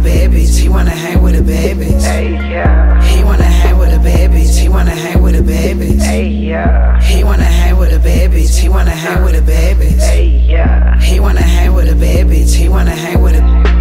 bad bitch. He wanna hang with the bad bitch. Hey, yeah. He wanna hang with a bad bitch. He wanna hang with a bad bitch. Hey, yeah. He wanna hang with a bad bitch. He wanna hang with a bad bitch. Hey, yeah. He wanna hang with a bad bitch. He wanna hang with a